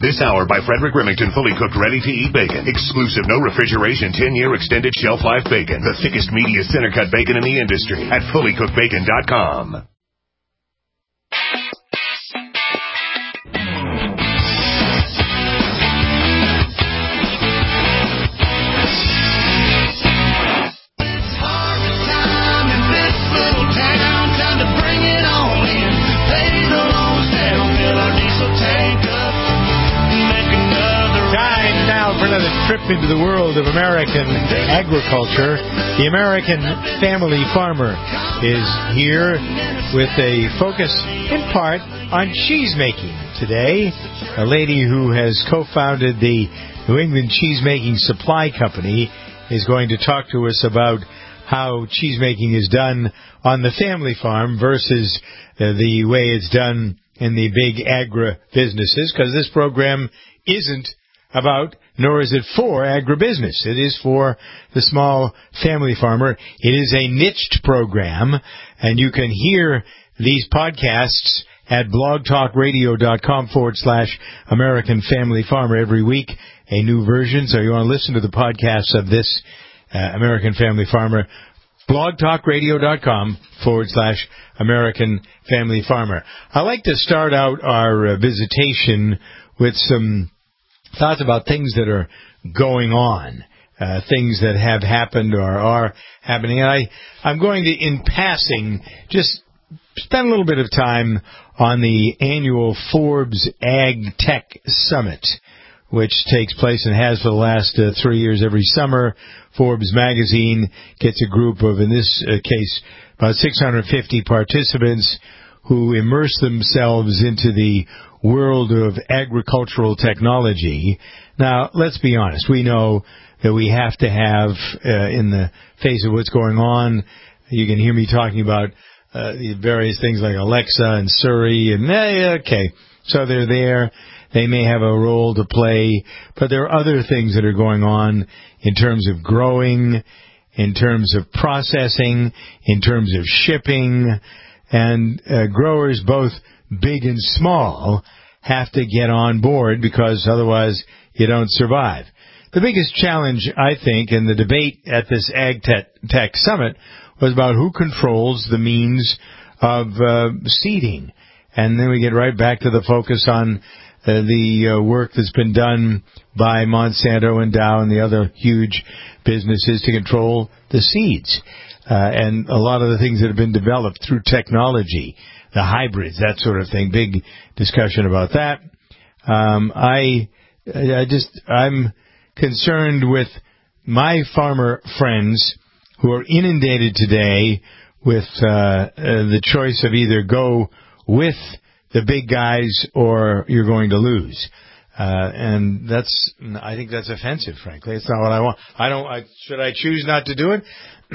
This hour by Frederick Remington, fully cooked, ready-to-eat bacon. Exclusive, no refrigeration, 10-year extended shelf life bacon. The thickest, meatiest, center-cut bacon in the industry at fullycookedbacon.com. Trip into the world of American agriculture. The American Family Farmer is here with a focus in part on cheese making today. A lady who has co-founded the New England Cheese Making Supply Company is going to talk to us about how cheese making is done on the family farm versus the way it's done in the big agribusinesses, because this program isn't about, nor is it for agribusiness. It is for the small family farmer. It is a niched program, and you can hear these podcasts at blogtalkradio.com/American Family Farmer every week, a new version. So you want to listen to the podcasts of this American Family Farmer, blogtalkradio.com/American Family Farmer. I like to start out our visitation with some thoughts about things that are going on, things that have happened or are happening. And I'm going to, in passing, just spend a little bit of time on the annual Forbes Ag Tech Summit, which takes place and has for the last 3 years every summer. Forbes magazine gets a group of, in this case, about 650 participants who immerse themselves into the world of agricultural technology. Now, let's be honest. We know that we have to have, in the face of what's going on, you can hear me talking about the various things like Alexa and Siri, and okay, so they're there. They may have a role to play, but there are other things that are going on in terms of growing, in terms of processing, in terms of shipping, and growers, both big and small, have to get on board because otherwise you don't survive. The biggest challenge, I think, in the debate at this Ag Tech Summit was about who controls the means of seeding. And then we get right back to the focus on the work that's been done by Monsanto and Dow and the other huge businesses to control the seeds. And a lot of the things that have been developed through technology, the hybrids, that sort of thing. Big discussion about that. I'm concerned with my farmer friends who are inundated today with the choice of either go with the big guys or you're going to lose. And I think that's offensive, frankly. It's not what I want. Should I choose not to do it?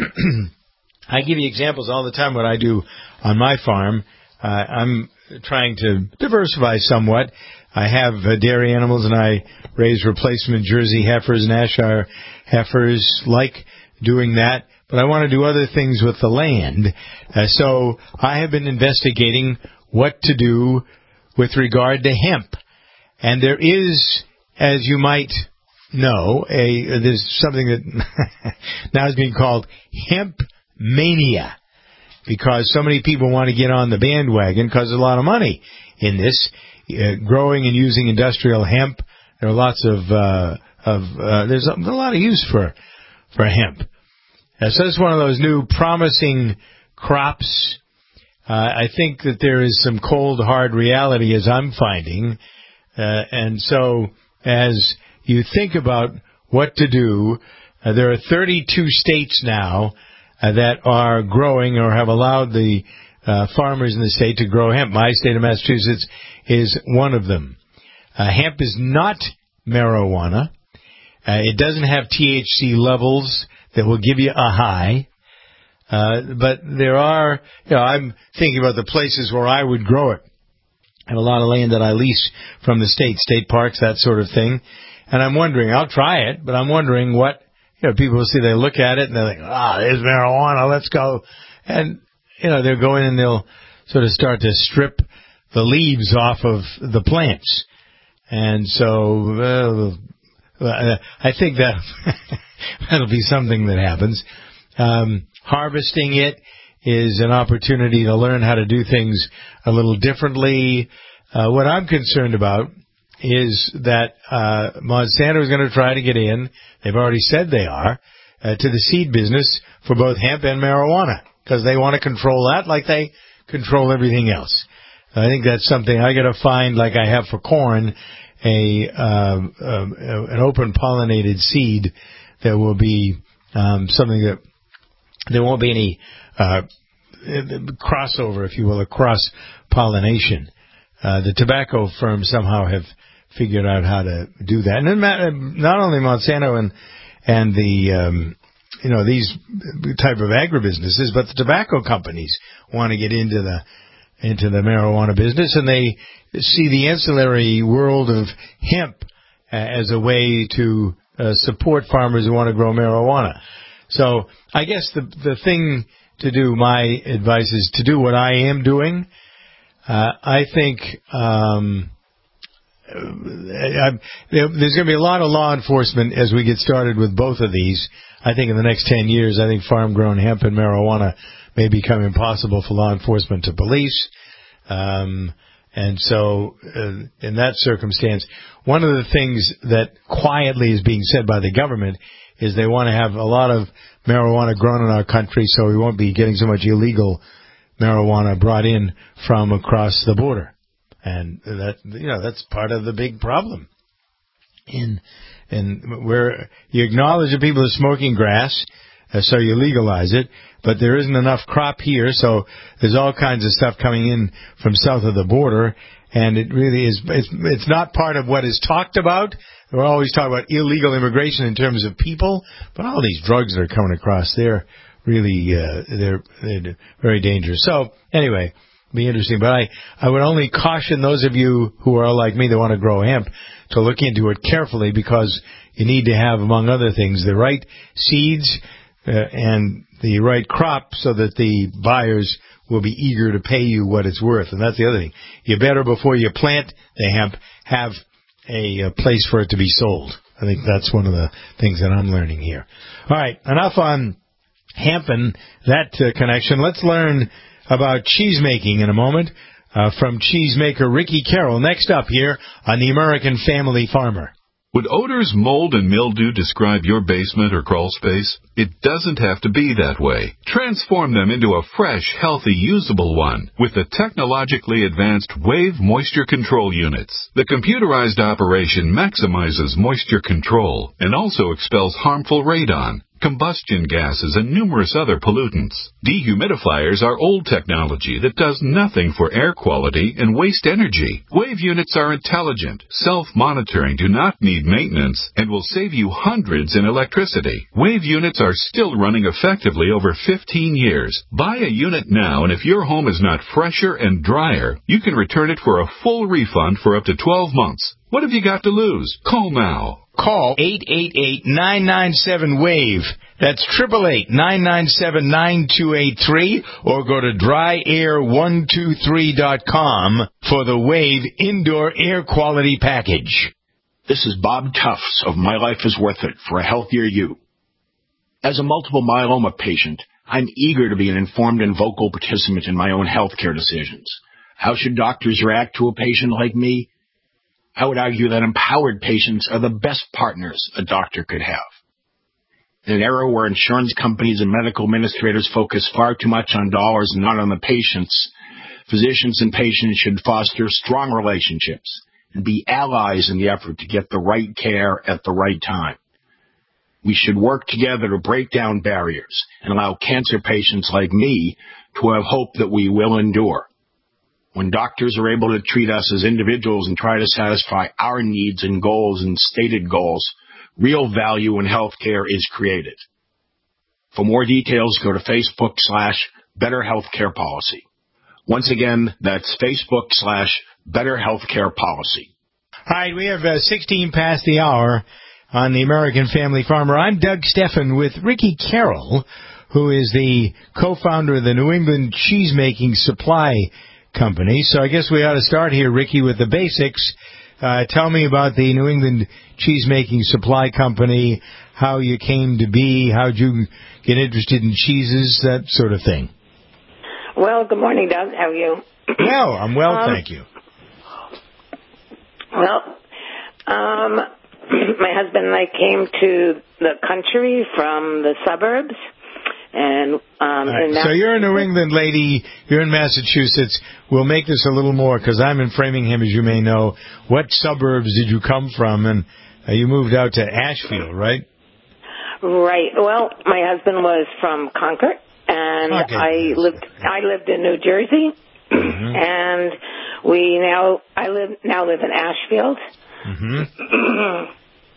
I give you examples all the time what I do on my farm. I'm trying to diversify somewhat. I have dairy animals, and I raise replacement Jersey heifers and Ayrshire heifers, like doing that. But I want to do other things with the land. So I have been investigating what to do with regard to hemp. And there is, as you might know, there's something that now is being called hemp mania, because so many people want to get on the bandwagon because there's a lot of money in this growing and using industrial hemp. There are lots of there's a lot of use for hemp. So it's one of those new promising crops. I think that there is some cold hard reality, as I'm finding, and so as you think about what to do, there are 32 states now that are growing or have allowed the farmers in the state to grow hemp. My state of Massachusetts is one of them. Hemp is not marijuana. It doesn't have THC levels that will give you a high. But there are, I'm thinking about the places where I would grow it. I have a lot of land that I lease from the state parks, that sort of thing. And I'm wondering, I'll try it, but I'm wondering what, people will see, they look at it and they're like, there's marijuana, let's go. And, they'll go in and they'll sort of start to strip the leaves off of the plants. And so I think that that'll be something that happens. Harvesting it is an opportunity to learn how to do things a little differently. What I'm concerned about is that Monsanto is going to try to get in, they've already said they are, to the seed business for both hemp and marijuana, because they want to control that like they control everything else. I think that's something I got to find, like I have for corn, an open pollinated seed that will be something that there won't be any crossover, if you will, a cross pollination. The tobacco firms somehow have figured out how to do that, and then not only Monsanto and the these type of agribusinesses, but the tobacco companies want to get into the marijuana business, and they see the ancillary world of hemp as a way to support farmers who want to grow marijuana. So I guess the thing to do, my advice is to do what I am doing. I think there's going to be a lot of law enforcement as we get started with both of these. I think in the next 10 years, I think farm-grown hemp and marijuana may become impossible for law enforcement to police. And so in that circumstance, one of the things that quietly is being said by the government is they want to have a lot of marijuana grown in our country so we won't be getting so much illegal marijuana brought in from across the border. And that's part of the big problem. And where you acknowledge that people are smoking grass, so you legalize it, but there isn't enough crop here, so there's all kinds of stuff coming in from south of the border, and it really is, it's not part of what is talked about. We're always talking about illegal immigration in terms of people, but all these drugs that are coming across, they're really, they're very dangerous. So, anyway, it'll be interesting, but I would only caution those of you who are like me that want to grow hemp to look into it carefully, because you need to have, among other things, the right seeds and the right crop so that the buyers will be eager to pay you what it's worth. And that's the other thing. You better, before you plant the hemp, have a place for it to be sold. I think that's one of the things that I'm learning here. All right, enough on hemp and that connection. Let's learn about cheese making in a moment from cheesemaker Ricky Carroll. Next up here on the American Family Farmer. Would odors, mold, and mildew describe your basement or crawl space? It doesn't have to be that way. Transform them into a fresh, healthy, usable one with the technologically advanced Wave Moisture Control Units. The computerized operation maximizes moisture control and also expels harmful radon, combustion gases, and numerous other pollutants. Dehumidifiers are old technology that does nothing for air quality and waste energy. Wave units are intelligent, self-monitoring, do not need maintenance, and will save you hundreds in electricity. Wave units are still running effectively over 15 years. Buy a unit now, and if your home is not fresher and drier, you can return it for a full refund for up to 12 months. What have you got to lose? Call now. Call 888-997-WAVE. That's 888-997-9283, or go to dryair123.com for the Wave Indoor Air Quality Package. This is Bob Tufts of My Life is Worth It for a Healthier You. As a multiple myeloma patient, I'm eager to be an informed and vocal participant in my own healthcare decisions. How should doctors react to a patient like me? I would argue that empowered patients are the best partners a doctor could have. In an era where insurance companies and medical administrators focus far too much on dollars and not on the patients, physicians and patients should foster strong relationships and be allies in the effort to get the right care at the right time. We should work together to break down barriers and allow cancer patients like me to have hope that we will endure. When doctors are able to treat us as individuals and try to satisfy our needs and goals and stated goals, real value in healthcare is created. For more details, go to Facebook/Better Healthcare Policy. Once again, that's Facebook/Better Healthcare Policy. All right, we have 16 past the hour on the American Family Farmer. I'm Doug Steffen with Ricky Carroll, who is the co-founder of the New England Cheesemaking Supply Company. So I guess we ought to start here, Ricky, with the basics. Tell me about the New England Cheesemaking Supply Company, how you came to be, how'd you get interested in cheeses, that sort of thing. Well, good morning, Doug. How are you? Well, I'm well, thank you. Well, my husband and I came to the country from the suburbs. And so you're a New England lady. You're in Massachusetts. We'll make this a little more because I'm in Framingham, as you may know. What suburbs did you come from? And you moved out to Ashfield, right? Right. Well, my husband was from Concord, and I lived in New Jersey, and I live in Ashfield. Mm-hmm.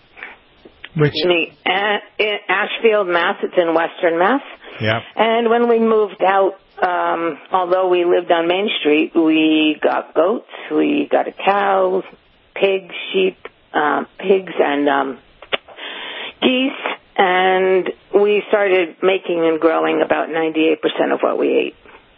In Ashfield, Mass. It's in Western Mass. Yeah. And when we moved out, although we lived on Main Street, we got goats, we got a cow, pigs, sheep, pigs, and geese, and we started making and growing about 98% of what we ate.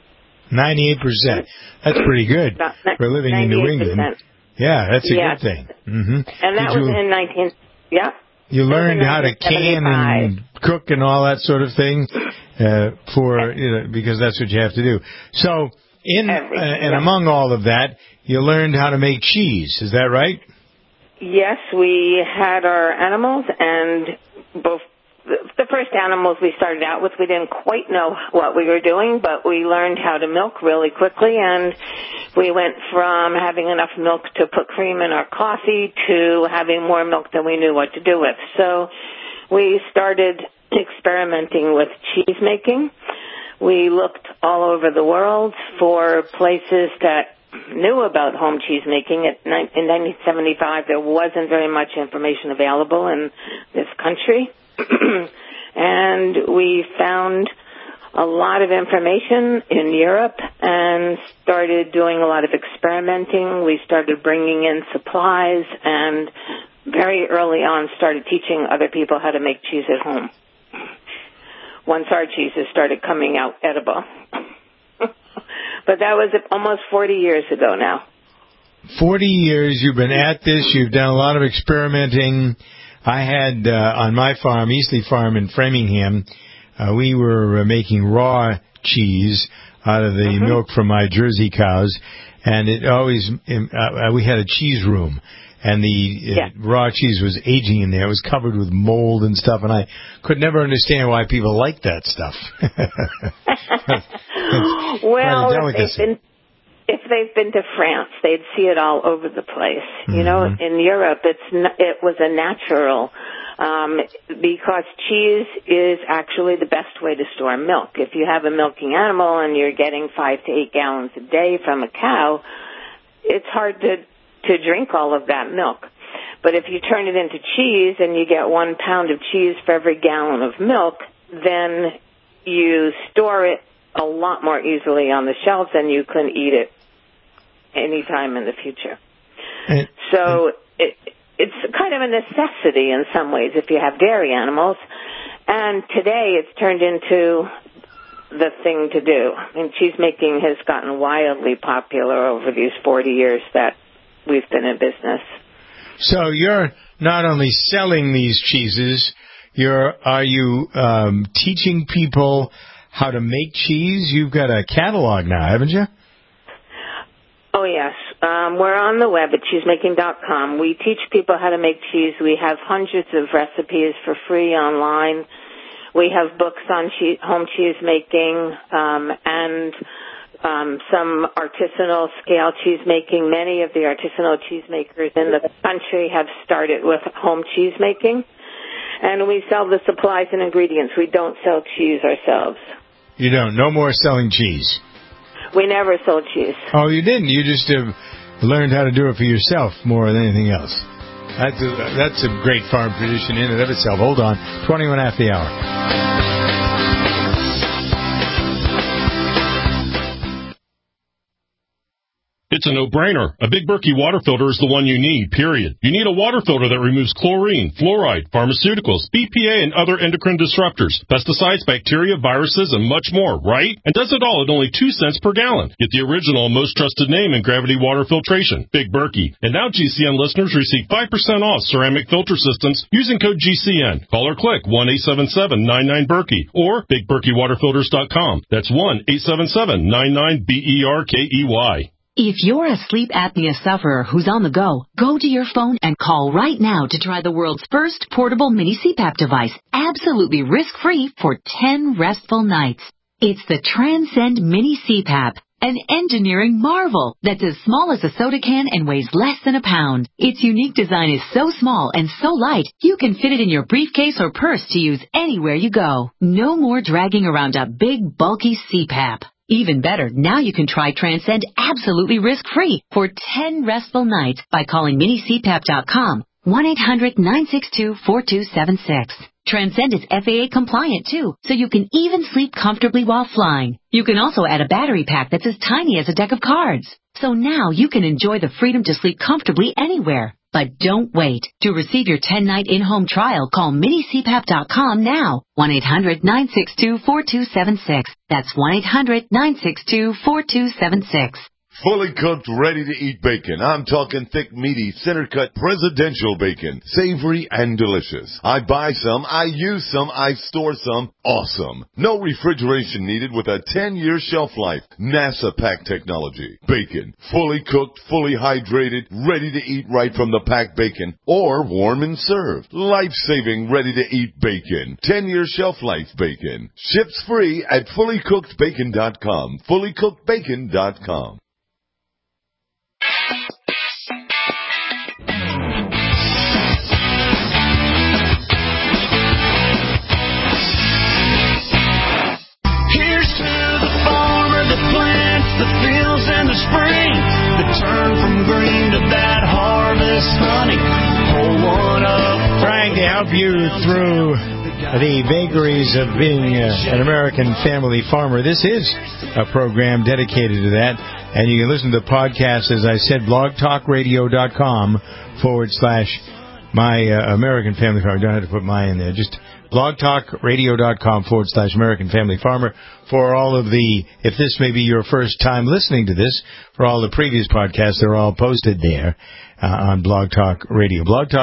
98%. That's pretty good for living in New England. Yeah, that's a good thing. Mm-hmm. And that was in 19... Yeah. You learned how to can and cook and all that sort of thing because that's what you have to do. So, among all of that, you learned how to make cheese. Is that right? Yes, we had our animals, and both the first animals we started out with, we didn't quite know what we were doing, but we learned how to milk really quickly, and we went from having enough milk to put cream in our coffee to having more milk than we knew what to do with. So we started experimenting with cheese making. We looked all over the world for places that knew about home cheese making. In 1975, there wasn't very much information available in this country. And we found a lot of information in Europe and started doing a lot of experimenting. We started bringing in supplies and very early on started teaching other people how to make cheese at home. Once our cheeses started coming out edible. But that was almost 40 years ago now. 40 years you've been at this. You've done a lot of experimenting. I had on my farm, Eastleigh Farm in Framingham, we were making raw cheese out of the milk from my Jersey cows, and it always we had a cheese room, and the raw cheese was aging in there. It was covered with mold and stuff, and I could never understand why people like that stuff. Well, if they've been to France, they'd see it all over the place. You know, in Europe, it was a natural, because cheese is actually the best way to store milk. If you have a milking animal and you're getting 5 to 8 gallons a day from a cow, it's hard to drink all of that milk. But if you turn it into cheese and you get 1 pound of cheese for every gallon of milk, then you store it a lot more easily on the shelves, and you can eat it any time in the future. So it's kind of a necessity in some ways if you have dairy animals. And today it's turned into the thing to do. I mean, cheese making has gotten wildly popular over these 40 years that we've been in business. So you're not only selling these cheeses, are you teaching people how to make cheese? You've got a catalog now, haven't you? Oh, yes. We're on the web at cheesemaking.com. We teach people how to make cheese. We have hundreds of recipes for free online. We have books on home cheese making and some artisanal scale cheese making. Many of the artisanal cheese makers in the country have started with home cheese making. And we sell the supplies and ingredients. We don't sell cheese ourselves. You don't? No more selling cheese? We never sold cheese. Oh, you didn't? You just learned how to do it for yourself more than anything else. That's a great farm tradition in and of itself. Hold on. 21 after the hour. It's a no-brainer. A Big Berkey water filter is the one you need, period. You need a water filter that removes chlorine, fluoride, pharmaceuticals, BPA, and other endocrine disruptors, pesticides, bacteria, viruses, and much more, right? And does it all at only 2 cents per gallon. Get the original and most trusted name in gravity water filtration, Big Berkey. And now GCN listeners receive 5% off ceramic filter systems using code GCN. Call or click 1-877-99-BERKEY or BigBerkeyWaterFilters.com. That's 1-877-99-BERKEY. If you're a sleep apnea sufferer who's on the go to your phone and call right now to try the world's first portable mini CPAP device, absolutely risk-free for 10 restful nights. It's the Transcend Mini CPAP, an engineering marvel that's as small as a soda can and weighs less than a pound. Its unique design is so small and so light, you can fit it in your briefcase or purse to use anywhere you go. No more dragging around a big, bulky CPAP. Even better, now you can try Transcend absolutely risk-free for 10 restful nights by calling minicpap.com, 1-800-962-4276. Transcend is FAA compliant too, so you can even sleep comfortably while flying. You can also add a battery pack that's as tiny as a deck of cards. So now you can enjoy the freedom to sleep comfortably anywhere. But don't wait. To receive your 10-night in-home trial, call minicpap.com now. 1-800-962-4276. That's 1-800-962-4276. Fully cooked, ready-to-eat bacon. I'm talking thick, meaty, center-cut presidential bacon. Savory and delicious. I buy some, I use some, I store some. Awesome. No refrigeration needed with a 10-year shelf life. NASA pack technology. Bacon. Fully cooked, fully hydrated, ready to eat right from the packed bacon. Or warm and served. Life-saving, ready-to-eat bacon. 10-year shelf life bacon. Ships free at fullycookedbacon.com. Fullycookedbacon.com. Spring, the turn from green to that harvest honey. Pull one up. Trying to help you through the vagaries of being an American family farmer. This is a program dedicated to that, and you can listen to the podcast, as I said, blogtalkradio.com/my American family farmer. I don't have to put my in there. Just blogtalkradio.com/American Family Farmer for all of the, if this may be your first time listening to this, for all the previous podcasts, they're all posted there on Blog Talk Radio.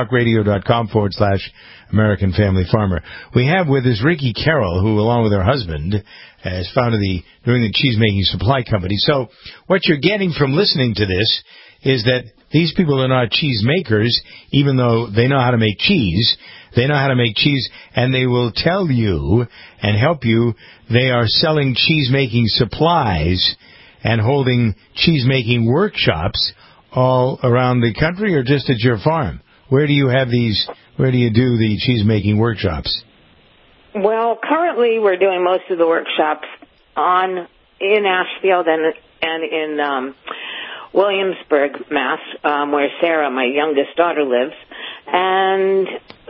blogtalkradio.com/American Family Farmer. We have with us Ricky Carroll, who, along with her husband, has founded the New England Cheesemaking Supply Company. So what you're getting from listening to this is that these people are not cheese makers, even though they know how to make cheese. They know how to make cheese, and they will tell you and help you. They are selling cheese-making supplies and holding cheese-making workshops all around the country, or just at your farm? Where do you have these? Where do you do the cheese-making workshops? Well, currently we're doing most of the workshops in Ashfield and in Williamsburg, Mass, where Sarah, my youngest daughter, lives. And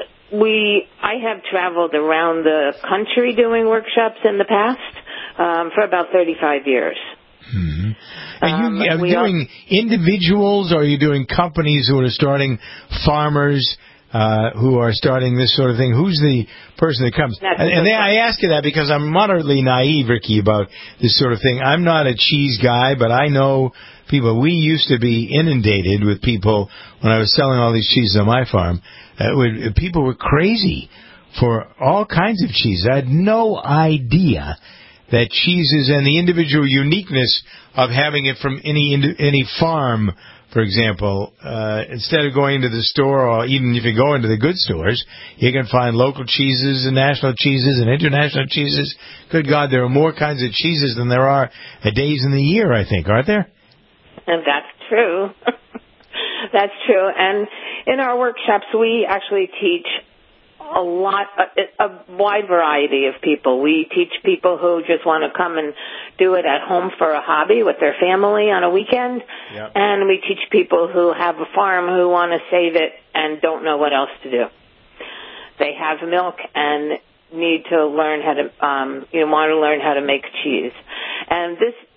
I have traveled around the country doing workshops in the past for about 35 years. Mm-hmm. Are you doing individuals, or are you doing companies who are starting, farmers who are starting this sort of thing? Who's the person that comes? I ask you that because I'm moderately naive, Ricky, about this sort of thing. I'm not a cheese guy, but I know people. We used to be inundated with people when I was selling all these cheeses on my farm. People were crazy for all kinds of cheese. I had no idea that cheeses and the individual uniqueness of having it from any farm, for example, instead of going to the store, or even if you go into the good stores, you can find local cheeses and national cheeses and international cheeses. Good God, there are more kinds of cheeses than there are days in the year, I think, aren't there? And that's true. That's true. And in our workshops, we actually teach a wide variety of people. We teach people who just want to come and do it at home for a hobby with their family on a weekend. Yep. And we teach people who have a farm who want to save it and don't know what else to do. They have milk and need to learn how to, want to learn how to make cheese. And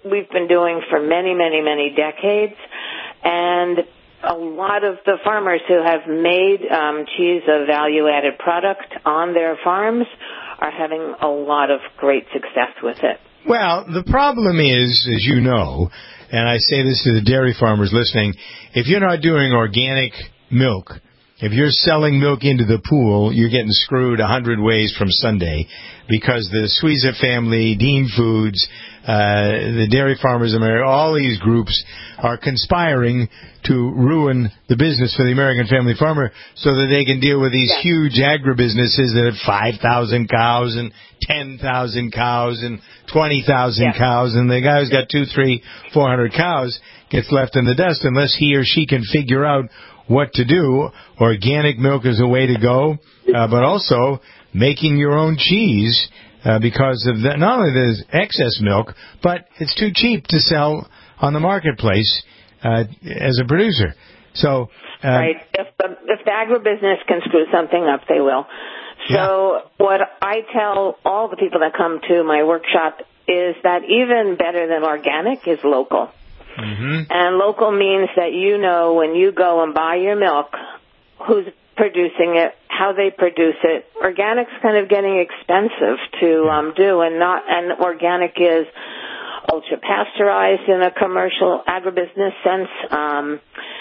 we've been doing for many, many, many decades. And a lot of the farmers who have made cheese a value-added product on their farms are having a lot of great success with it. Well, the problem is, as you know, and I say this to the dairy farmers listening, if you're not doing organic milk, if you're selling milk into the pool, you're getting screwed 100 ways from Sunday, because the Suiza family, Dean Foods, the Dairy Farmers America, all these groups are conspiring to ruin the business for the American family farmer so that they can deal with these huge agribusinesses that have 5,000 cows and 10,000 cows and 20,000 cows, and the guy who's got 200, 300, 400 cows gets left in the dust unless he or she can figure out what to do. Organic milk is a way to go, but also making your own cheese, because of that. Not only there's excess milk, but it's too cheap to sell on the marketplace as a producer. So right, if the agribusiness can screw something up, they will. So what I tell all the people that come to my workshop is that even better than organic is local. Mm-hmm. And local means that you know when you go and buy your milk, who's producing it, how they produce it. Organic's kind of getting expensive to do, and organic is ultra pasteurized in a commercial agribusiness sense.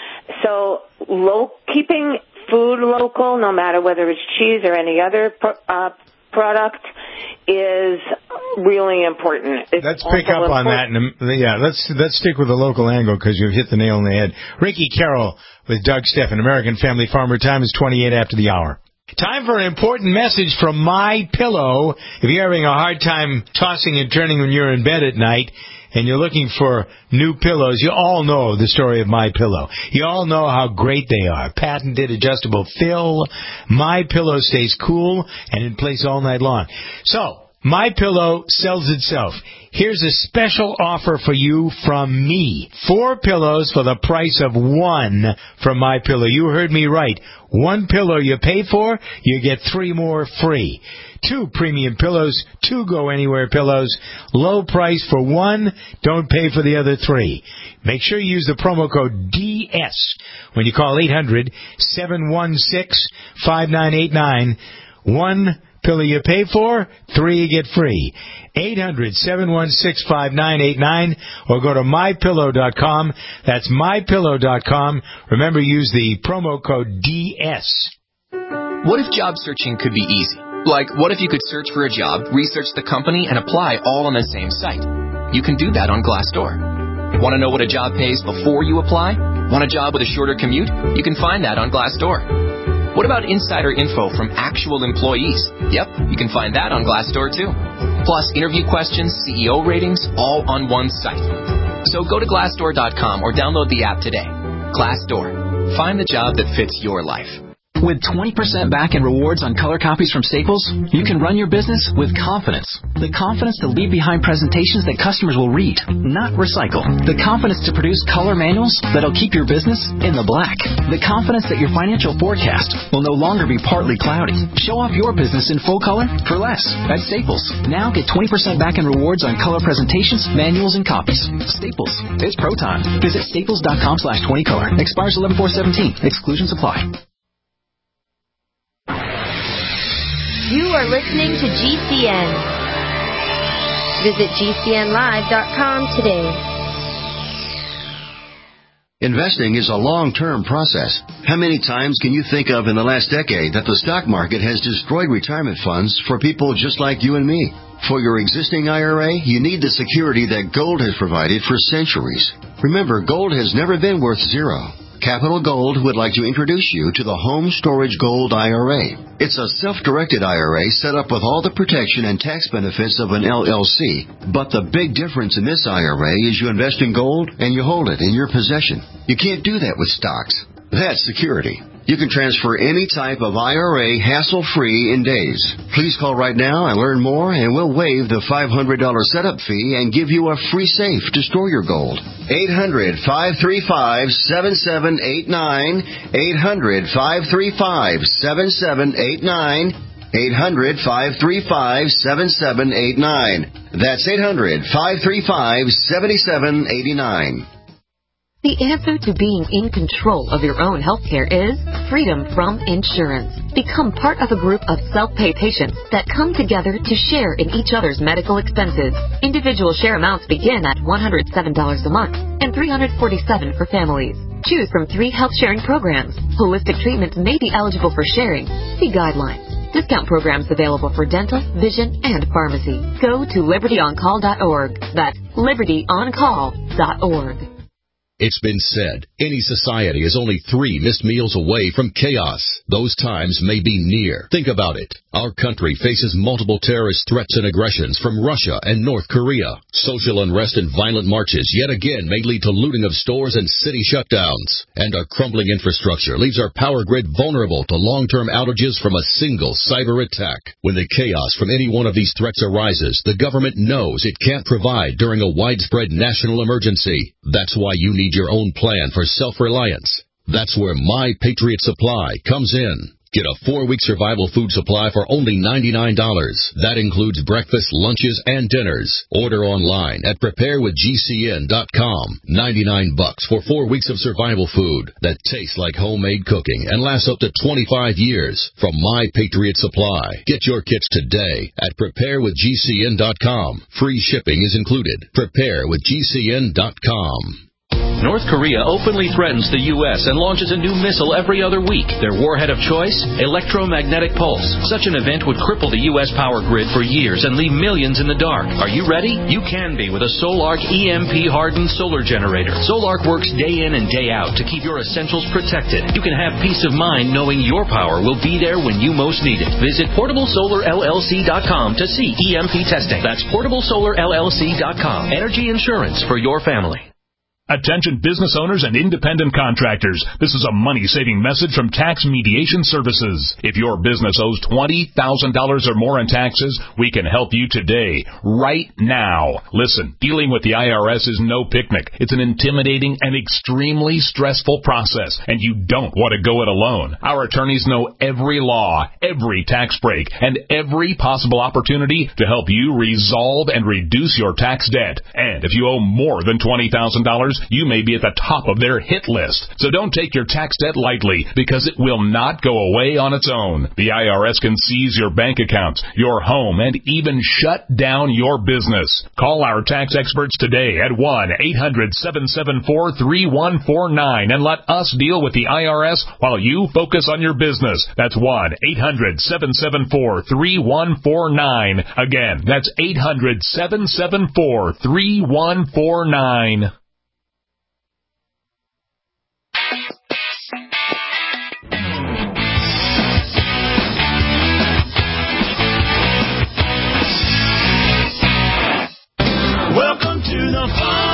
So keeping food local, no matter whether it's cheese or any other product, is really important. Let's pick up on that. Let's stick with the local angle because you've hit the nail on the head. Ricky Carroll with Doug Steffen, American Family Farmer. Time is 28 after the hour. Time for an important message from MyPillow. If you're having a hard time tossing and turning when you're in bed at night and you're looking for new pillows, you all know the story of MyPillow. You all know how great they are. Patented adjustable fill. MyPillow stays cool and in place all night long. So, MyPillow sells itself. Here's a special offer for you from me. 4 pillows for the price of 1 from MyPillow. You heard me right. 1 pillow you pay for, you get 3 more free. 2 premium pillows, 2 go anywhere pillows. Low price for 1, don't pay for the other 3. Make sure you use the promo code DS when you call 800-716-5989. 1 pillow you pay for, 3 you get free. 800-716-5989 or go to MyPillow.com. That's MyPillow.com. Remember, use the promo code DS. What if job searching could be easy? Like, what if you could search for a job, research the company, and apply all on the same site? You can do that on Glassdoor. Want to know what a job pays before you apply? Want a job with a shorter commute? You can find that on Glassdoor. What about insider info from actual employees? Yep, you can find that on Glassdoor too. Plus interview questions, CEO ratings, all on one site. So go to Glassdoor.com or download the app today. Glassdoor. Find the job that fits your life. With 20% back in rewards on color copies from Staples, you can run your business with confidence. The confidence to leave behind presentations that customers will read, not recycle. The confidence to produce color manuals that'll keep your business in the black. The confidence that your financial forecast will no longer be partly cloudy. Show off your business in full color for less at Staples. Now get 20% back in rewards on color presentations, manuals, and copies. Staples. It's pro time. Visit staples.com/20color. Expires 11/4/17. Exclusions apply. You are listening to GCN. Visit GCNlive.com today. Investing is a long-term process. How many times can you think of in the last decade that the stock market has destroyed retirement funds for people just like you and me? For your existing IRA, you need the security that gold has provided for centuries. Remember, gold has never been worth zero. Capital Gold would like to introduce you to the Home Storage Gold IRA. It's a self-directed IRA set up with all the protection and tax benefits of an LLC. But the big difference in this IRA is you invest in gold and you hold it in your possession. You can't do that with stocks. That's security. You can transfer any type of IRA hassle-free in days. Please call right now and learn more, and we'll waive the $500 setup fee and give you a free safe to store your gold. 800-535-7789. 800-535-7789. 800-535-7789. That's 800-535-7789. The answer to being in control of your own healthcare is freedom from insurance. Become part of a group of self-pay patients that come together to share in each other's medical expenses. Individual share amounts begin at $107 a month and $347 for families. Choose from 3 health sharing programs. Holistic treatments may be eligible for sharing. See guidelines. Discount programs available for dental, vision, and pharmacy. Go to libertyoncall.org. That's libertyoncall.org. It's been said, any society is only 3 missed meals away from chaos. Those times may be near. Think about it. Our country faces multiple terrorist threats and aggressions from Russia and North Korea. Social unrest and violent marches yet again may lead to looting of stores and city shutdowns. And our crumbling infrastructure leaves our power grid vulnerable to long-term outages from a single cyber attack. When the chaos from any one of these threats arises, the government knows it can't provide during a widespread national emergency. That's why you need your own plan for self-reliance. That's where My Patriot Supply comes in. Get a 4-week survival food supply for only $99. That includes breakfast, lunches, and dinners. Order online at preparewithgcn.com. $99 for 4 weeks of survival food that tastes like homemade cooking and lasts up to 25 years from My Patriot Supply. Get your kits today at preparewithgcn.com. Free shipping is included. Preparewithgcn.com. North Korea openly threatens the U.S. and launches a new missile every other week. Their warhead of choice? Electromagnetic pulse. Such an event would cripple the U.S. power grid for years and leave millions in the dark. Are you ready? You can be with a Solark EMP-hardened solar generator. Solark works day in and day out to keep your essentials protected. You can have peace of mind knowing your power will be there when you most need it. Visit PortableSolarLLC.com to see EMP testing. That's PortableSolarLLC.com. Energy insurance for your family. Attention business owners and independent contractors. This is a money-saving message from Tax Mediation Services. If your business owes $20,000 or more in taxes, we can help you today, right now. Listen, dealing with the IRS is no picnic. It's an intimidating and extremely stressful process, and you don't want to go it alone. Our attorneys know every law, every tax break, and every possible opportunity to help you resolve and reduce your tax debt. And if you owe more than $20,000, you may be at the top of their hit list. So don't take your tax debt lightly, because it will not go away on its own. The IRS can seize your bank accounts, your home, and even shut down your business. Call our tax experts today at 1-800-774-3149 and let us deal with the IRS while you focus on your business. That's 1-800-774-3149. Again, that's 800-774-3149. Welcome to the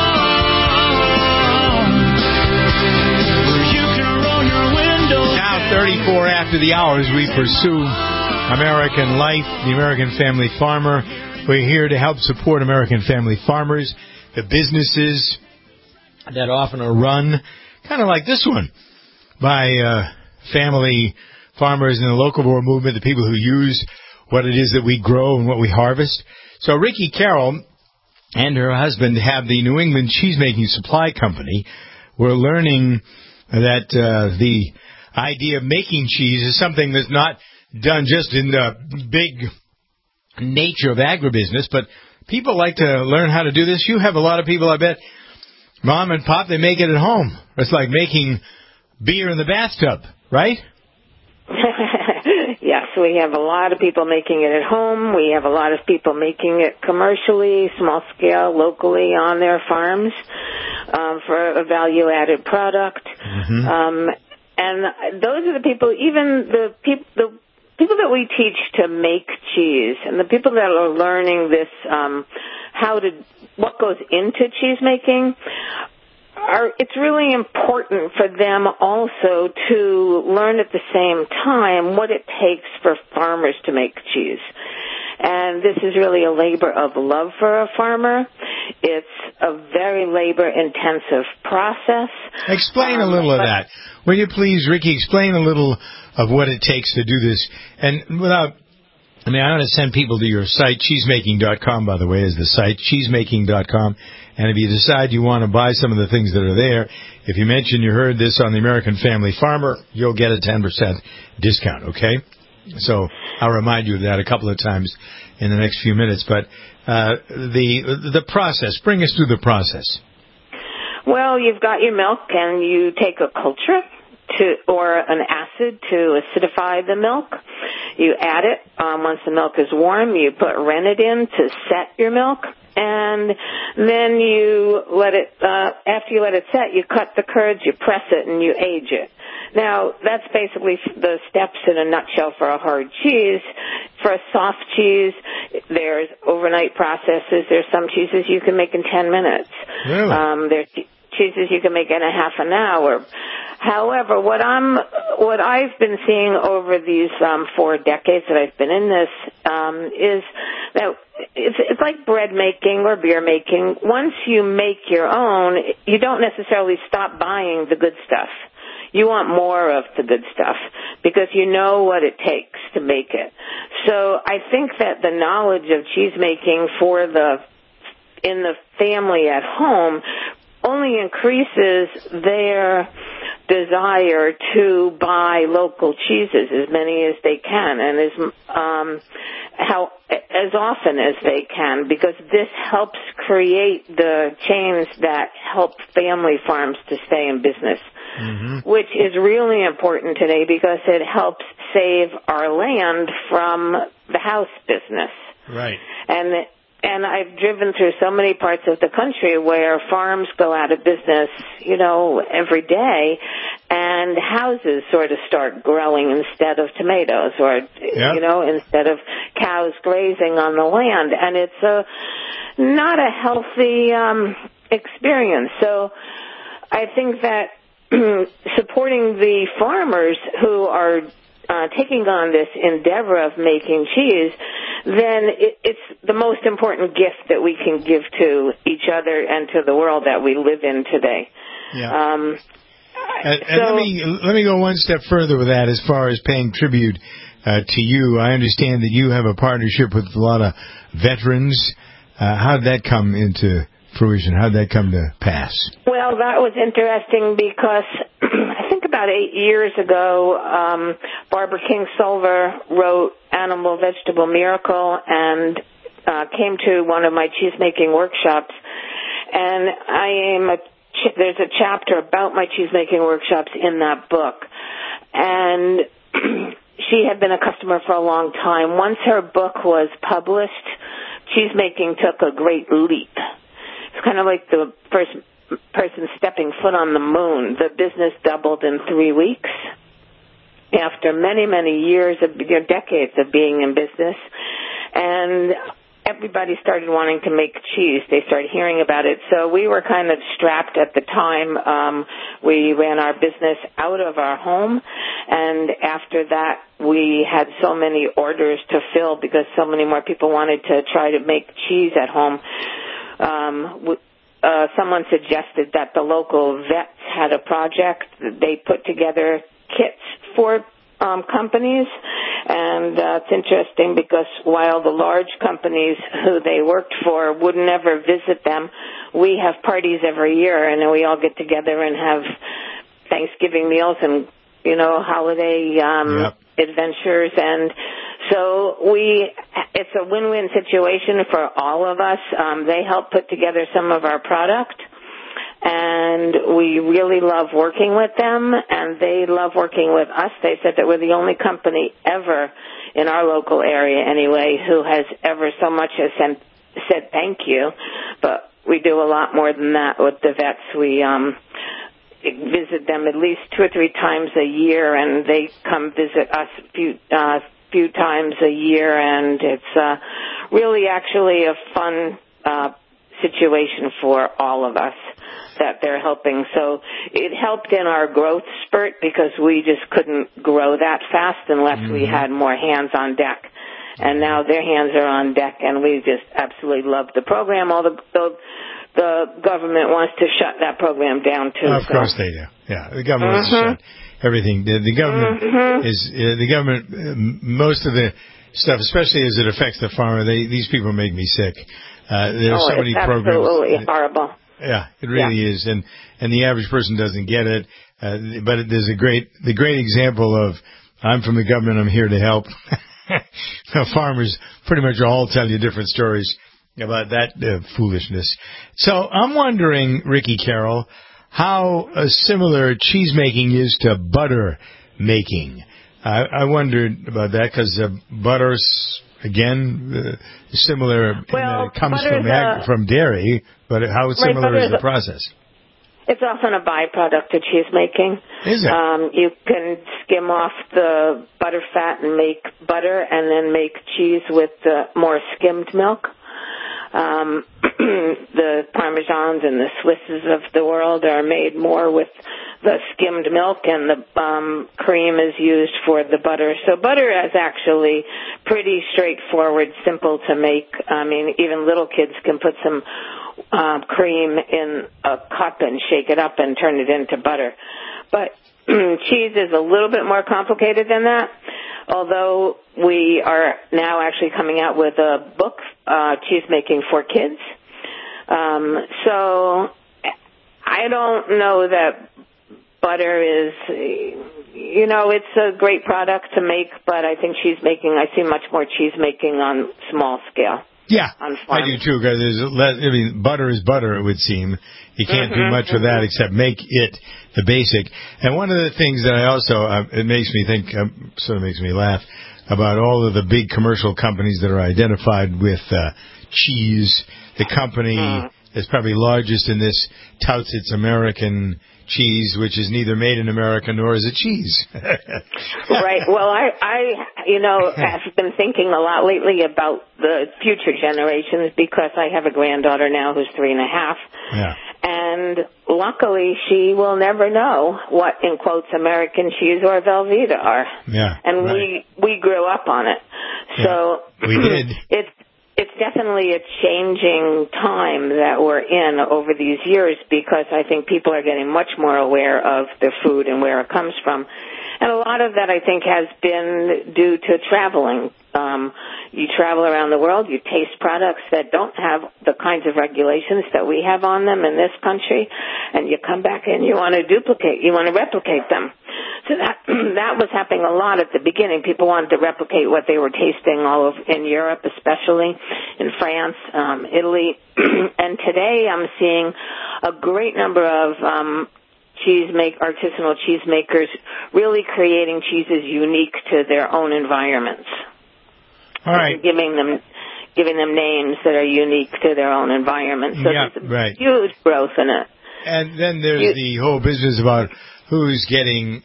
farm, where you can roll your windows. Now, 34 after the hours, we pursue American life, the American family farmer. We're here to help support American family farmers, the businesses that often are run, kind of like this one, by family farmers in the local war movement, the people who use what it is that we grow and what we harvest. So Ricky Carroll and her husband have the New England Cheesemaking Supply Company. We're learning that the idea of making cheese is something that's not done just in the big nature of agribusiness, but people like to learn how to do this. You have a lot of people, I bet, Mom and Pop, they make it at home. It's like making beer in the bathtub, right? Yes, we have a lot of people making it at home. We have a lot of people making it commercially, small scale, locally on their farms for a value-added product. Mm-hmm. And those are the people, even the people that we teach to make cheese, and the people that are learning this, what goes into cheese making. It's really important for them also to learn at the same time what it takes for farmers to make cheese. And this is really a labor of love for a farmer. It's a very labor-intensive process. Explain a little of that. Will you please, Ricky, explain a little of what it takes to do this? And without I mean, I want to send people to your site. Cheesemaking.com, by the way, is the site. Cheesemaking.com. And if you decide you want to buy some of the things that are there, if you mention you heard this on the American Family Farmer, you'll get a 10% discount, okay? So I'll remind you of that a couple of times in the next few minutes. But the process, bring us through the process. Well, you've got your milk, and you take a culture or an acid to acidify the milk. You add it. Once the milk is warm, you put rennet in to set your milk. And then you let it, after you let it set, you cut the curds, you press it, and you age it. Now, that's basically the steps in a nutshell for a hard cheese. For a soft cheese, there's overnight processes. There's some cheeses you can make in 10 minutes. Really? There's cheeses you can make in a half an hour. However, what I've been seeing over these 4 decades that I've been in this is that it's like bread making or beer making. Once you make your own, you don't necessarily stop buying the good stuff. You want more of the good stuff because you know what it takes to make it. So I think that the knowledge of cheese making in the family at home only increases their desire to buy local cheeses, as many as they can, and as often as they can, because this helps create the chains that help family farms to stay in business, which is really important today because it helps save our land from the house business. Right. And I've driven through so many parts of the country where farms go out of business, every day, and houses sort of start growing instead of tomatoes or, instead of cows grazing on the land. And it's not a healthy experience. So I think that supporting the farmers who are taking on this endeavor of making cheese, then it's the most important gift that we can give to each other and to the world that we live in today. Yeah. Let me go one step further with that as far as paying tribute to you. I understand that you have a partnership with a lot of veterans. How did that come into fruition? How did that come to pass? Well, that was interesting because I think about 8 years ago, Barbara King Silver wrote Animal Vegetable Miracle and came to one of my cheese-making workshops. And there's a chapter about my cheese-making workshops in that book. And she had been a customer for a long time. Once her book was published, cheese-making took a great leap. It's kind of like the first person stepping foot on the moon. The business doubled in 3 weeks after many, many years decades of being in business. And everybody started wanting to make cheese. They started hearing about it. So we were kind of strapped at the time. We ran our business out of our home. And after that, we had so many orders to fill because so many more people wanted to try to make cheese at home. Someone suggested that the local vets had a project. They put together kits for companies, and it's interesting because while the large companies who they worked for would never visit them, we have parties every year, and we all get together and have Thanksgiving meals and, holiday adventures. And so it's a win-win situation for all of us. They help put together some of our product, and we really love working with them, and they love working with us. They said that we're the only company ever in our local area anyway who has ever so much as said thank you, but we do a lot more than that with the vets. We visit them at least 2 or 3 times a year, and they come visit us a few times a year, and it's really actually a fun situation for all of us that they're helping. So it helped in our growth spurt because we just couldn't grow that fast unless we had more hands on deck. And now their hands are on deck, and we just absolutely love the program. Although the government wants to shut that program down too. Of course they do. Yeah, the government wants to shut everything. The government is the government. Most of the stuff, especially as it affects the farmer. These people make me sick. There are so many programs. Absolutely horrible. Yeah, it really is, and the average person doesn't get it. But there's the great example of, I'm from the government, I'm here to help. Farmers pretty much all tell you different stories about that foolishness. So I'm wondering, Ricky Carroll, how similar cheese making is to butter making. I wondered about that because butter's, again, similar in that it comes from dairy, but how similar is the process? It's often a byproduct of cheese making. Is it? You can skim off the butter fat and make butter, and then make cheese with more skimmed milk. The Parmesans and the Swisses of the world are made more with the skimmed milk, and the cream is used for the butter. So butter is actually pretty straightforward, simple to make. I mean, even little kids can put some cream in a cup and shake it up and turn it into butter. But cheese is a little bit more complicated than that, although we are now actually coming out with a book, Cheese Making for Kids. So I don't know that butter is, it's a great product to make, but I think cheese making, I see much more cheese making on small scale. Yeah, I do too, because butter is butter, it would seem. You can't do much with that except make it the basic. And one of the things that I also, it makes me think, sort of makes me laugh, about all of the big commercial companies that are identified with cheese. The company that's probably largest in this touts its American cheese, which is neither made in America nor is it cheese. Right. Well, I have been thinking a lot lately about the future generations, because I have a granddaughter now who's 3.5. Yeah. And luckily, she will never know what, in quotes, American cheese or Velveeta are. Yeah. And we grew up on it. Yeah, so we did. It's definitely a changing time that we're in over these years, because I think people are getting much more aware of their food and where it comes from. And a lot of that, I think, has been due to traveling. You travel around the world, you taste products that don't have the kinds of regulations that we have on them in this country, and you come back and you want to replicate them. So that was happening a lot at the beginning. People wanted to replicate what they were tasting all in Europe, especially in France, Italy. And today I'm seeing a great number of artisanal cheese makers really creating cheeses unique to their own environments. All right. And giving them names that are unique to their own environment. So there's huge growth in it. And then there's the whole business about who's getting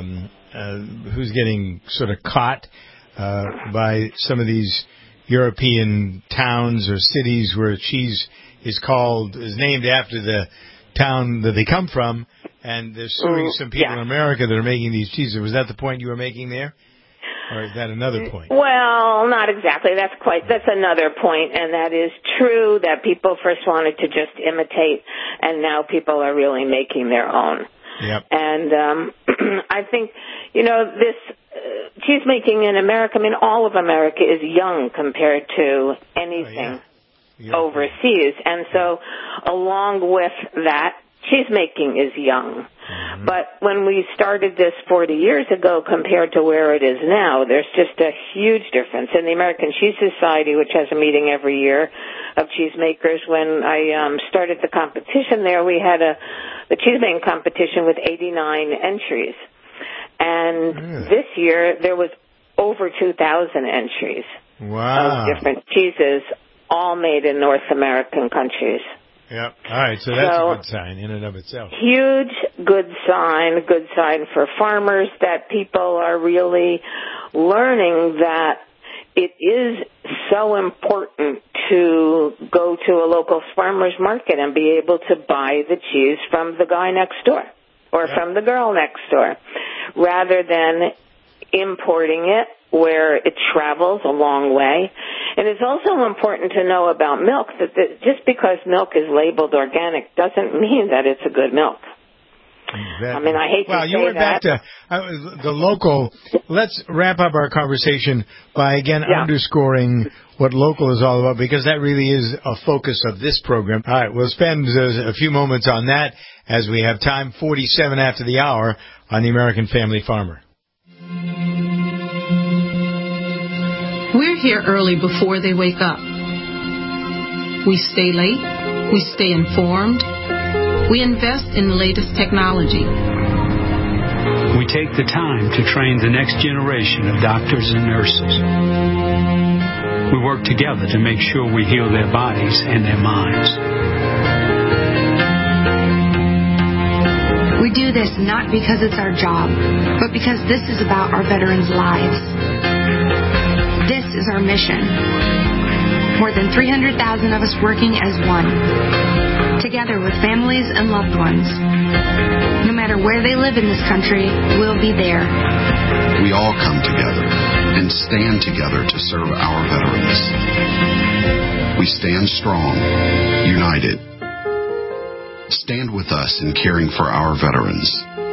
sort of caught by some of these European towns or cities where cheese is named after the town that they come from, and they're suing some people in America that are making these cheeses. Was that the point you were making there? Or is that another point? Well, not exactly. That's another point, and that is true that people first wanted to just imitate, and now people are really making their own. Yep. And I think, this cheese making in America, all of America is young compared to anything overseas. And so along with that, cheese making is young. Mm-hmm. But when we started this 40 years ago compared to where it is now, there's just a huge difference. In the American Cheese Society, which has a meeting every year of cheesemakers, when I started the competition there, we had the cheesemaking competition with 89 entries. And this year, there was over 2,000 entries of different cheeses, all made in North American countries. Yep. All right, so that's a good sign in and of itself. Huge good sign for farmers, that people are really learning that it is so important to go to a local farmer's market and be able to buy the cheese from the guy next door or from the girl next door, rather than importing it where it travels a long way. And it's also important to know about milk, that just because milk is labeled organic doesn't mean that it's a good milk. Exactly. I mean, I hate to say that. Well, you went back to the local. Let's wrap up our conversation by, again, underscoring what local is all about, because that really is a focus of this program. All right, we'll spend a few moments on that as we have time, 47 after the hour, on the American Family Farmer. We're here early before they wake up. We stay late. We stay informed. We invest in the latest technology. We take the time to train the next generation of doctors and nurses. We work together to make sure we heal their bodies and their minds. We do this not because it's our job, but because this is about our veterans' lives. This is our mission. More than 300,000 of us working as one, together with families and loved ones. No matter where they live in this country, we'll be there. We all come together and stand together to serve our veterans. We stand strong, united. Stand with us in caring for our veterans.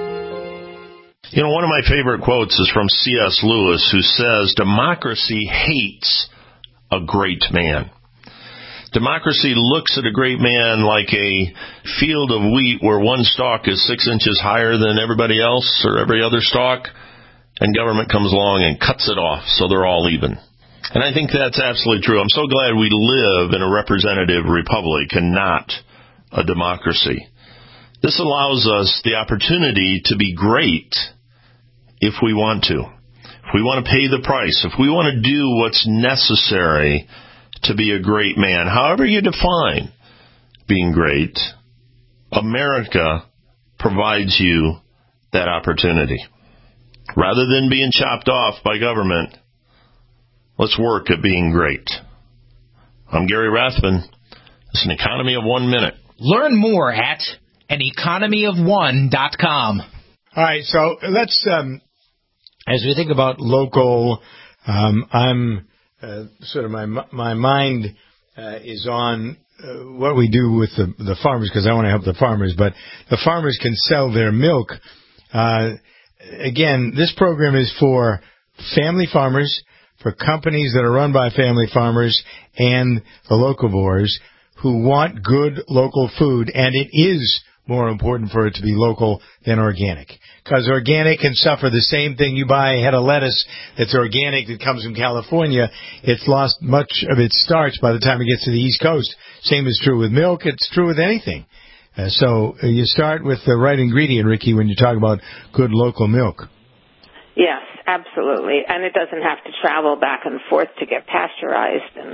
You know, one of my favorite quotes is from C.S. Lewis, who says, "Democracy hates a great man." Democracy looks at a great man like a field of wheat where one stalk is 6 inches higher than everybody else or every other stalk, and government comes along and cuts it off so they're all even. And I think that's absolutely true. I'm so glad we live in a representative republic and not a democracy. This allows us the opportunity to be great if we want to. If we want to pay the price, if we want to do what's necessary to be a great man, however you define being great, America provides you that opportunity. Rather than being chopped off by government, let's work at being great. I'm Gary Rathman. It's an economy of 1 minute. Learn more at aneconomyof1.com. All right, so let's, as we think about local, I'm sort of my mind is on what we do with the farmers, because I want to help the farmers, but the farmers can sell their milk. Again, this program is for family farmers, for companies that are run by family farmers, and the locavores who want good local food, and it is more important for it to be local than organic. Because organic can suffer the same thing. You buy a head of lettuce that's organic that comes from California, it's lost much of its starch by the time it gets to the East Coast. Same is true with milk. It's true with anything. So you start with the right ingredient, Ricky, when you talk about good local milk. Yes, absolutely. And it doesn't have to travel back and forth to get pasteurized. And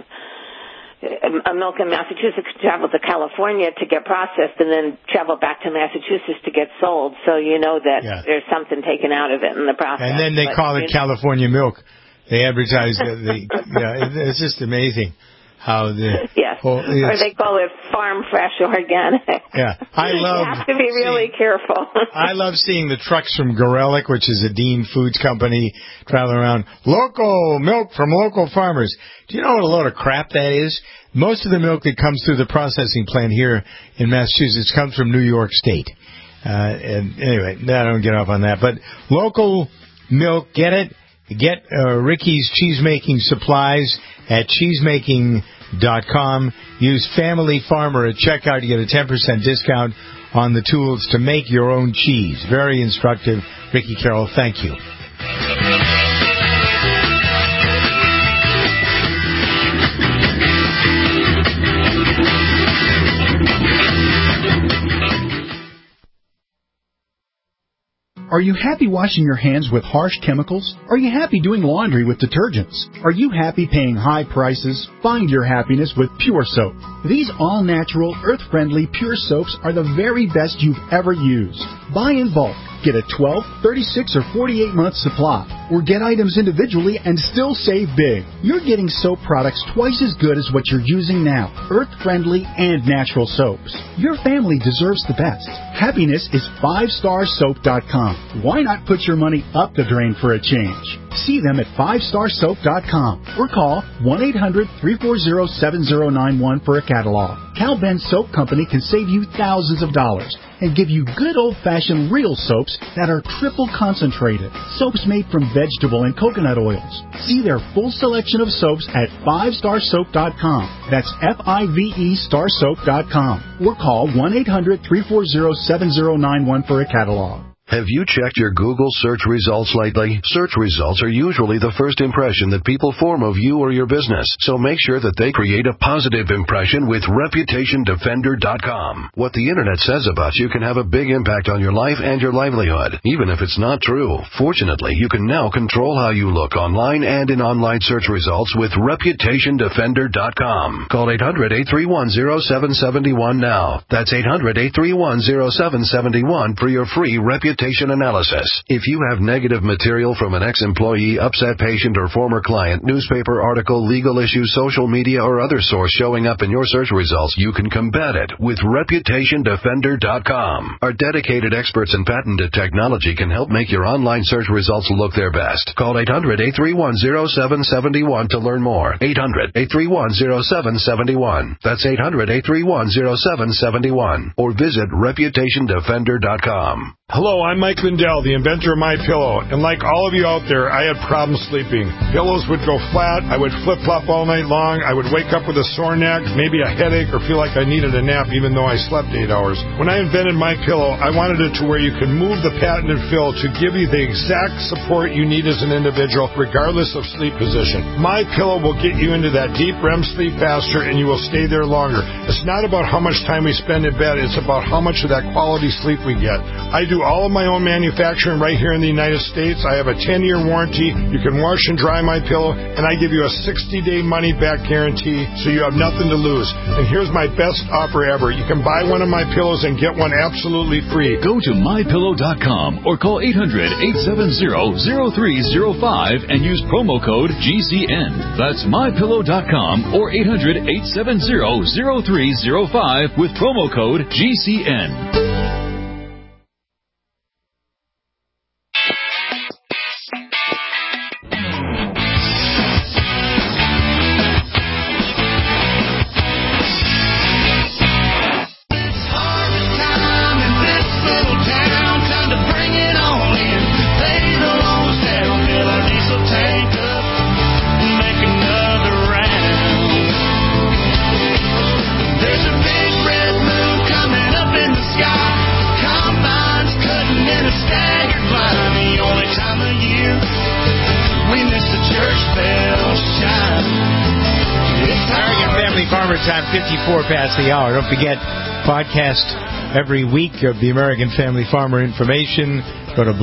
a milk in Massachusetts can travel to California to get processed and then travel back to Massachusetts to get sold. So you know that there's something taken out of it in the process. And then they call it California milk. They advertise it's just amazing how the or they call it farm fresh organic. Yeah, you have to be really careful. I love seeing the trucks from Gorelick, which is a Dean Foods company, traveling around local milk from local farmers. Do you know what a load of crap that is? Most of the milk that comes through the processing plant here in Massachusetts comes from New York State. And anyway, I don't get off on that. But local milk, get it. Get Ricky's cheese-making supplies at cheesemaking.com. Use Family Farmer at checkout. You get a 10% discount on the tools to make your own cheese. Very instructive. Ricky Carroll, thank you. Are you happy washing your hands with harsh chemicals? Are you happy doing laundry with detergents? Are you happy paying high prices? Find your happiness with Pure Soap. These all-natural, earth-friendly Pure Soaps are the very best you've ever used. Buy in bulk. Get a 12, 36, or 48-month supply. Or get items individually and still save big. You're getting soap products twice as good as what you're using now. Earth-friendly and natural soaps. Your family deserves the best. Happiness is 5starsoap.com. Why not put your money up the drain for a change? See them at 5starsoap.com or call 1-800-340-7091 for a catalog. Cal Ben Soap Company can save you thousands of dollars. and give you good old-fashioned real soaps that are triple concentrated. Soaps made from vegetable and coconut oils. See their full selection of soaps at 5starsoap.com. That's F-I-V-E starsoap.com. Or call 1-800-340-7091 for a catalog. Have you checked your Google search results lately? Search results are usually the first impression that people form of you or your business, so make sure that they create a positive impression with ReputationDefender.com. What the Internet says about you can have a big impact on your life and your livelihood, even if it's not true. Fortunately, you can now control how you look online and in online search results with ReputationDefender.com. Call 800-831-0771 now. That's 800-831-0771 for your free reputation analysis. If you have negative material from an ex-employee, upset patient, or former client, newspaper article, legal issue, social media, or other source showing up in your search results, you can combat it with ReputationDefender.com. Our dedicated experts in patented technology can help make your online search results look their best. Call 800-831-0771 to learn more. 800-831-0771. That's 800-831-0771. Or visit ReputationDefender.com. Hello, I'm Mike Lindell, the inventor of MyPillow, and like all of you out there, I had problems sleeping. Pillows would go flat, I would flip-flop all night long, I would wake up with a sore neck, maybe a headache, or feel like I needed a nap even though I slept 8 hours. When I invented MyPillow, I wanted it to where you could move the patented fill to give you the exact support you need as an individual, regardless of sleep position. MyPillow will get you into that deep REM sleep faster, and you will stay there longer. It's not about how much time we spend in bed, it's about how much of that quality sleep we get. I do all of my own manufacturing right here in the United States. I have a 10-year warranty. You can wash and dry my pillow, and I give you a 60-day money-back guarantee, so you have nothing to lose. And here's my best offer ever. You can buy one of my pillows and get one absolutely free. Go to MyPillow.com or call 800-870-0305 and use promo code GCN. That's MyPillow.com or 800-870-0305 with promo code GCN. Time 54 past the hour. Don't forget, podcast every week of the American Family Farmer information. Go to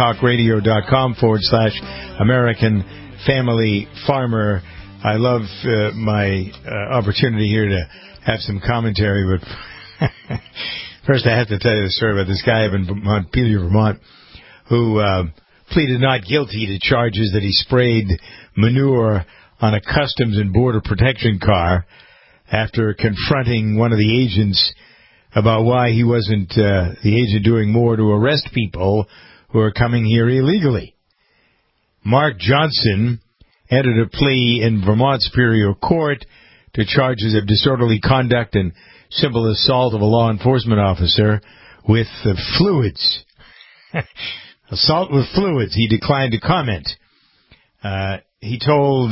blogtalkradio.com/American Family Farmer. I love my opportunity here to have some commentary, but first I have to tell you the story about this guy up in Montpelier, Vermont, who pleaded not guilty to charges that he sprayed manure on a Customs and Border Protection car after confronting one of the agents about why he wasn't the agent doing more to arrest people who are coming here illegally. Mark Johnson entered a plea in Vermont Superior Court to charges of disorderly conduct and simple assault of a law enforcement officer with fluids. Assault with fluids. He declined to comment. He told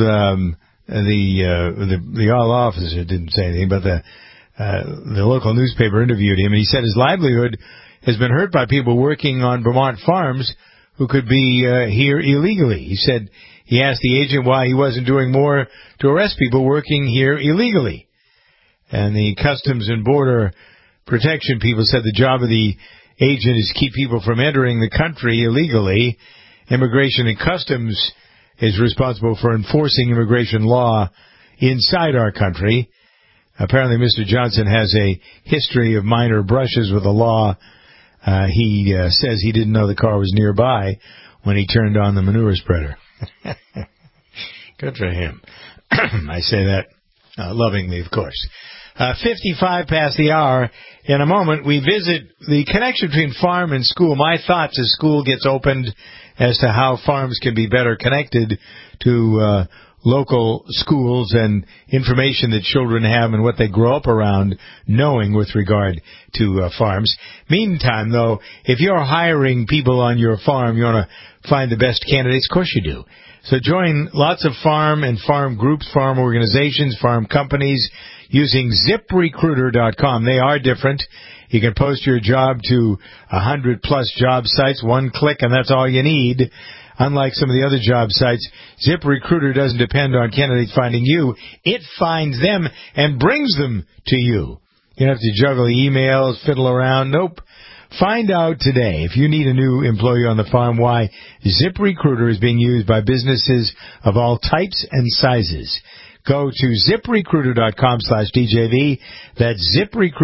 the all officer didn't say anything, but the local newspaper interviewed him, and he said his livelihood has been hurt by people working on Vermont farms who could be here illegally. He said he asked the agent why he wasn't doing more to arrest people working here illegally. And the Customs and Border Protection people said the job of the agent is to keep people from entering the country illegally. Immigration and Customs is responsible for enforcing immigration law inside our country. Apparently, Mr. Johnson has a history of minor brushes with the law. He says he didn't know the car was nearby when he turned on the manure spreader. Good for him. I say that lovingly, of course. 55 past the hour. In a moment, we visit the connection between farm and school. My thoughts as school gets opened as to how farms can be better connected to local schools and information that children have and what they grow up around knowing with regard to farms. Meantime, though, if you're hiring people on your farm, you want to find the best candidates. Of course you do. So join lots of farm and farm groups, farm organizations, farm companies using ZipRecruiter.com. They are different. You can post your job to 100-plus job sites, one click, and that's all you need. Unlike some of the other job sites, ZipRecruiter doesn't depend on candidates finding you. It finds them and brings them to you. You don't have to juggle emails, fiddle around. Nope. Find out today, if you need a new employee on the farm, why ZipRecruiter is being used by businesses of all types and sizes. Go to ZipRecruiter.com/DJV. That's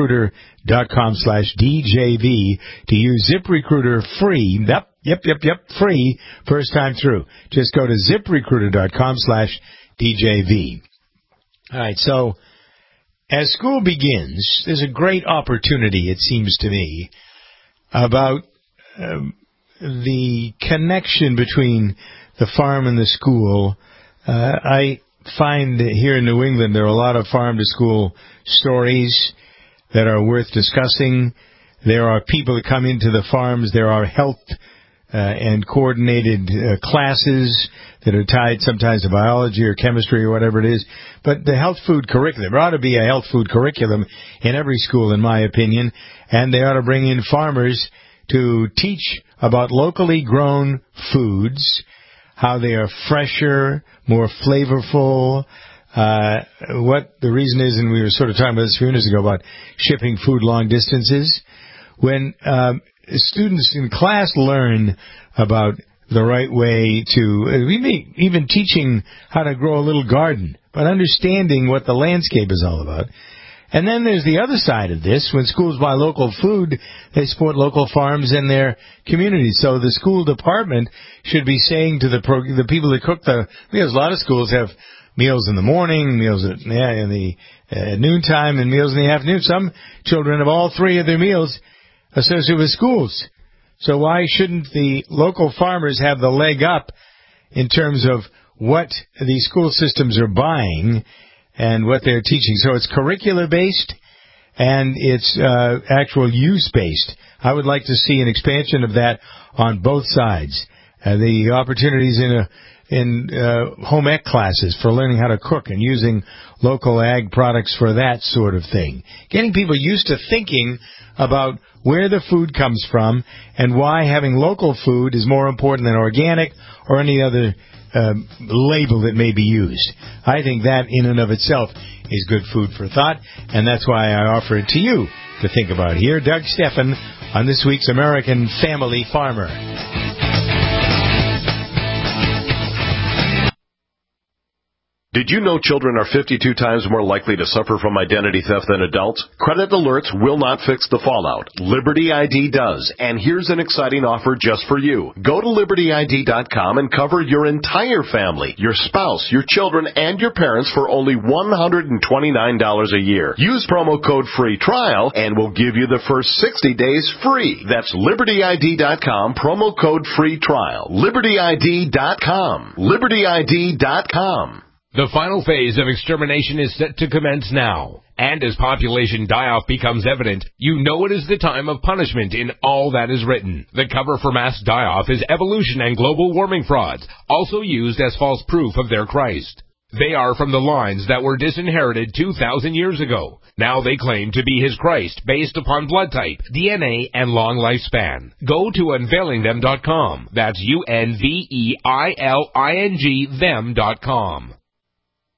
ZipRecruiter.com/DJV to use ZipRecruiter free. Yep, free first time through. Just go to ZipRecruiter.com/DJV. All right, so as school begins, there's a great opportunity, it seems to me, about the connection between the farm and the school. I find that here in New England there are a lot of farm-to-school stories that are worth discussing. There are people that come into the farms. There are health and coordinated classes that are tied sometimes to biology or chemistry or whatever it is. But the health food curriculum, there ought to be a health food curriculum in every school, in my opinion, and they ought to bring in farmers to teach about locally grown foods, how they are fresher, more flavorful, what the reason is, and we were sort of talking about this a few minutes ago about shipping food long distances. When students in class learn about the right way to, even teaching how to grow a little garden, but understanding what the landscape is all about. And then there's the other side of this. When schools buy local food, they support local farms in their communities. So the school department should be saying to the people that cook the meals. A lot of schools have meals in the morning, meals in the noontime, and meals in the afternoon. Some children have all three of their meals associated with schools. So why shouldn't the local farmers have the leg up in terms of what these school systems are buying and what they're teaching? So it's curricular-based and it's actual use-based. I would like to see an expansion of that on both sides. The opportunities in home ec classes for learning how to cook and using local ag products for that sort of thing. Getting people used to thinking about where the food comes from and why having local food is more important than organic or any other label that may be used. I think that in and of itself is good food for thought, and that's why I offer it to you to think about. Here, Doug Stephan on this week's American Family Farmer. Did you know children are 52 times more likely to suffer from identity theft than adults? Credit alerts will not fix the fallout. Liberty ID does, and here's an exciting offer just for you. Go to LibertyID.com and cover your entire family, your spouse, your children, and your parents for only $129 a year. Use promo code FREE TRIAL, and we'll give you the first 60 days free. That's LibertyID.com, promo code FREE TRIAL. LibertyID.com. LibertyID.com. The final phase of extermination is set to commence now. And as population die-off becomes evident, you know it is the time of punishment in all that is written. The cover for mass die-off is evolution and global warming frauds, also used as false proof of their Christ. They are from the lines that were disinherited 2,000 years ago. Now they claim to be his Christ based upon blood type, DNA, and long lifespan. Go to unveilingthem.com. That's UNVEILING them.com.